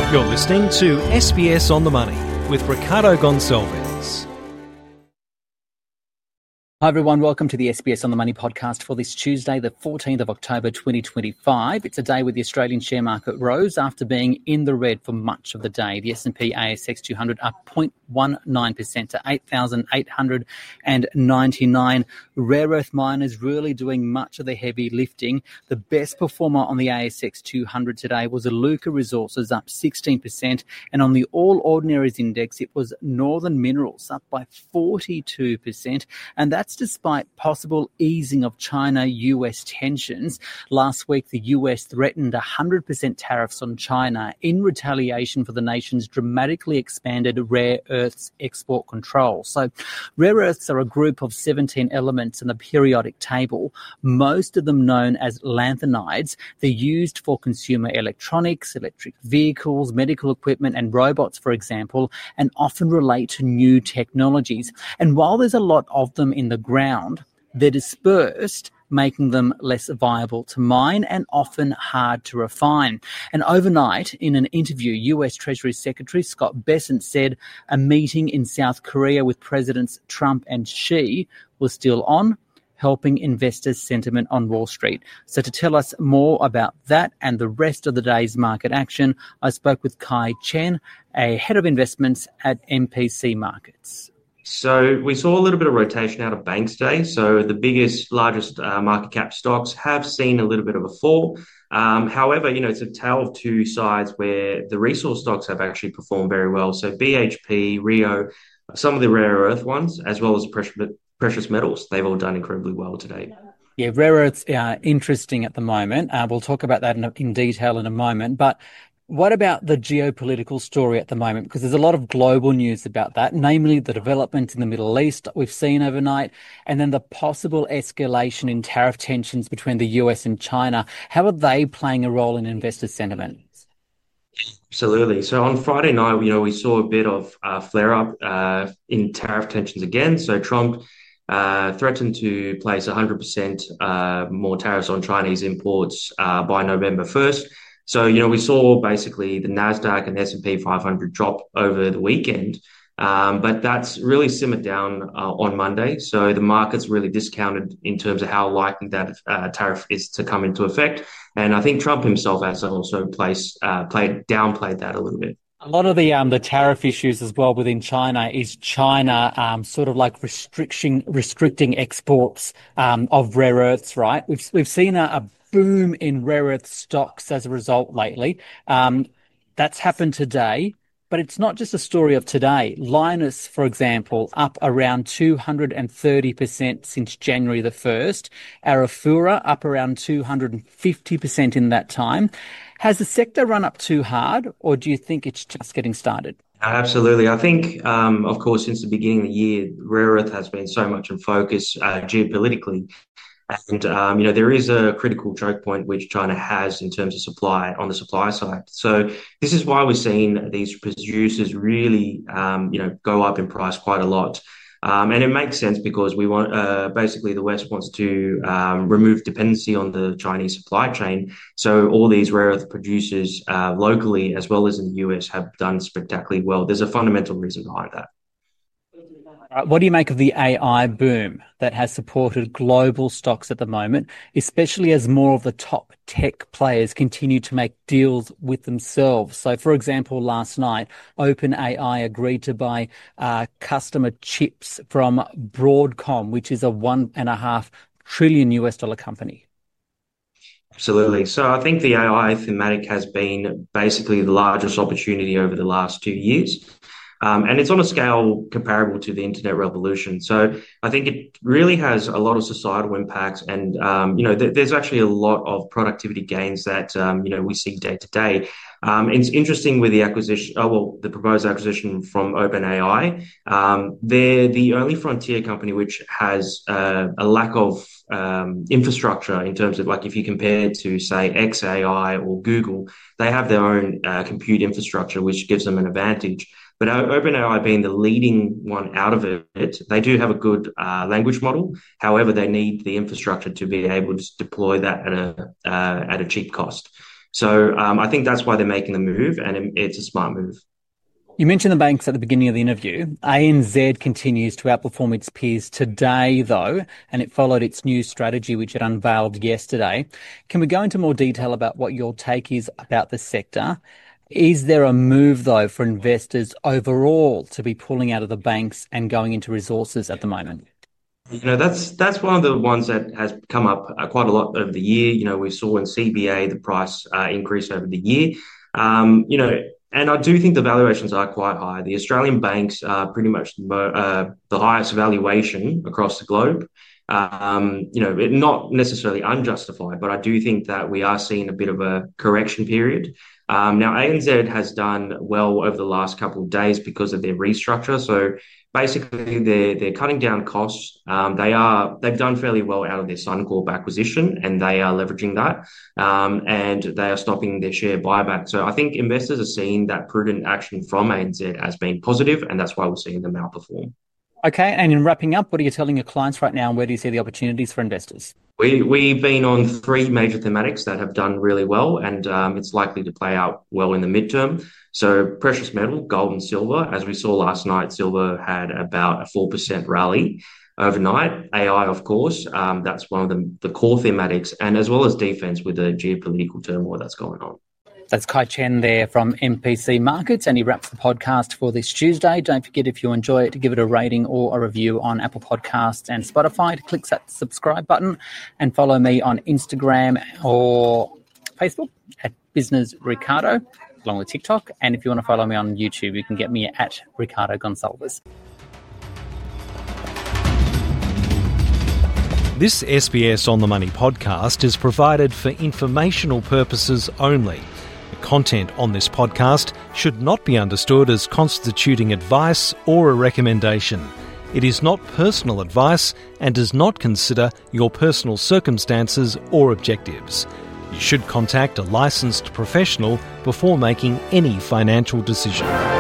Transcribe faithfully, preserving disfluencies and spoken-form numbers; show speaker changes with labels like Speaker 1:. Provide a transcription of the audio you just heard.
Speaker 1: You're listening to S B S On The Money with Ricardo Gonçalves.
Speaker 2: Hi everyone, welcome to the S B S On The Money podcast for this Tuesday, the fourteenth of October twenty twenty-five. It's a day where the Australian share market rose after being in the red for much of the day. The S and P A S X two hundred up zero point one nine percent to eight thousand eight hundred ninety-nine. Rare earth miners really doing much of the heavy lifting. The best performer on the A S X two hundred today was Iluka Resources, up sixteen percent. And on the All Ordinaries Index, it was Northern Minerals, up by forty-two percent. And that's despite possible easing of China-U S tensions. Last week, the U S threatened one hundred percent tariffs on China in retaliation for the nation's dramatically expanded rare earths export control. So rare earths are a group of seventeen elements in the periodic table, most of them known as lanthanides. They're used for consumer electronics, electric vehicles, medical equipment and robots, for example, and often relate to new technologies. And while there's a lot of them in the ground, they're dispersed, making them less viable to mine and often hard to refine. And overnight, in an interview, U S Treasury Secretary Scott Bessent said a meeting in South Korea with Presidents Trump and Xi was still on, helping investors' sentiment on Wall Street. So to tell us more about that and the rest of the day's market action, I spoke with Kai Chen, a head of investments at M P C Markets.
Speaker 3: So we saw a little bit of rotation out of banks today. So the biggest, largest uh, market cap stocks have seen a little bit of a fall. Um, however, you know, it's a tale of two sides where the resource stocks have actually performed very well. So B H P, Rio, some of the rare earth ones, as well as precious, precious metals, they've all done incredibly well today.
Speaker 2: Yeah, rare earths are interesting at the moment. Uh, we'll talk about that in, in detail in a moment. But what about the geopolitical story at the moment? Because there's a lot of global news about that, namely the developments in the Middle East that we've seen overnight, and then the possible escalation in tariff tensions between the U S and China. How are they playing a role in investor sentiment?
Speaker 3: Absolutely. So on Friday night, you know, we saw a bit of uh, flare-up uh, in tariff tensions again. So Trump uh, threatened to place one hundred percent uh, more tariffs on Chinese imports uh, by November first. So, you know, we saw basically the NASDAQ and S and P five hundred drop over the weekend, um, but that's really simmered down uh, on Monday. So the market's really discounted in terms of how likely that uh, tariff is to come into effect. And I think Trump himself has also placed, uh, played, downplayed that a little bit.
Speaker 2: A lot of the um, the tariff issues as well within China is China um, sort of like restriction, restricting exports um, of rare earths, right? We've, we've seen a, a boom in rare earth stocks as a result lately. Um, that's happened today, but it's not just a story of today. Lynas, for example, up around two hundred thirty percent since January the first. Arafura up around two hundred fifty percent in that time. Has the sector run up too hard, or do you think it's just getting started?
Speaker 3: Absolutely. I think, um, of course, since the beginning of the year, rare earth has been so much in focus uh, geopolitically. And, um, you know, there is a critical choke point which China has in terms of supply on the supply side. So this is why we're seeing these producers really, um, you know, go up in price quite a lot. Um, and it makes sense because we want, uh, basically the West wants to um, remove dependency on the Chinese supply chain. So all these rare earth producers uh, locally as well as in the U S have done spectacularly well. There's a fundamental reason behind that.
Speaker 2: What do you make of the A I boom that has supported global stocks at the moment, especially as more of the top tech players continue to make deals with themselves? So, for example, last night, OpenAI agreed to buy uh, customer chips from Broadcom, which is a one and a half trillion U S dollar company.
Speaker 3: Absolutely. So I think the A I thematic has been basically the largest opportunity over the last two years. Um, and it's on a scale comparable to the internet revolution. So I think it really has a lot of societal impacts. And, um, you know, th- there's actually a lot of productivity gains that, um, you know, we see day to day. Um, it's interesting with the acquisition, oh, well, the proposed acquisition from OpenAI. Um, they're the only frontier company which has uh, a lack of um, infrastructure in terms of, like, if you compare to, say, X A I or Google, they have their own uh, compute infrastructure, which gives them an advantage. But OpenAI being the leading one out of it, they do have a good uh, language model. However, they need the infrastructure to be able to deploy that at a uh, at a cheap cost. So um, I think that's why they're making the move, and it's a smart move.
Speaker 2: You mentioned the banks at the beginning of the interview. A N Z continues to outperform its peers today, though, and it followed its new strategy, which it unveiled yesterday. Can we go into more detail about what your take is about the sector? Is there a move, though, for investors overall to be pulling out of the banks and going into resources at the moment?
Speaker 3: You know, that's that's one of the ones that has come up uh, quite a lot over the year. You know, we saw in C B A the price uh, increase over the year. Um, you know, and I do think the valuations are quite high. The Australian banks are pretty much uh, the highest valuation across the globe. Um, you know, it, not necessarily unjustified, but I do think that we are seeing a bit of a correction period. Um, now, A N Z has done well over the last couple of days because of their restructure. So basically, they're they're cutting down costs. Um, they are they've done fairly well out of their Suncorp acquisition, and they are leveraging that. Um, and they are stopping their share buyback. So I think investors are seeing that prudent action from A N Z as being positive, and that's why we're seeing them outperform.
Speaker 2: Okay, and in wrapping up, what are you telling your clients right now, and where do you see the opportunities for investors?
Speaker 3: We, we've been on three major thematics that have done really well, and um, it's likely to play out well in the midterm. So precious metal, gold and silver. As we saw last night, silver had about a four percent rally overnight. A I, of course, um, that's one of the, the core thematics, and as well as defense with the geopolitical turmoil that's going on.
Speaker 2: That's Kai Chen there from M P C Markets, and he wraps the podcast for this Tuesday. Don't forget, if you enjoy it, to give it a rating or a review on Apple Podcasts and Spotify. To click that subscribe button and follow me on Instagram or Facebook at Business Ricardo, along with TikTok. And if you want to follow me on YouTube, you can get me at Ricardo Gonsalves.
Speaker 1: This S B S On The Money podcast is provided for informational purposes only. The content on this podcast should not be understood as constituting advice or a recommendation. It is not personal advice and does not consider your personal circumstances or objectives. You should contact a licensed professional before making any financial decision.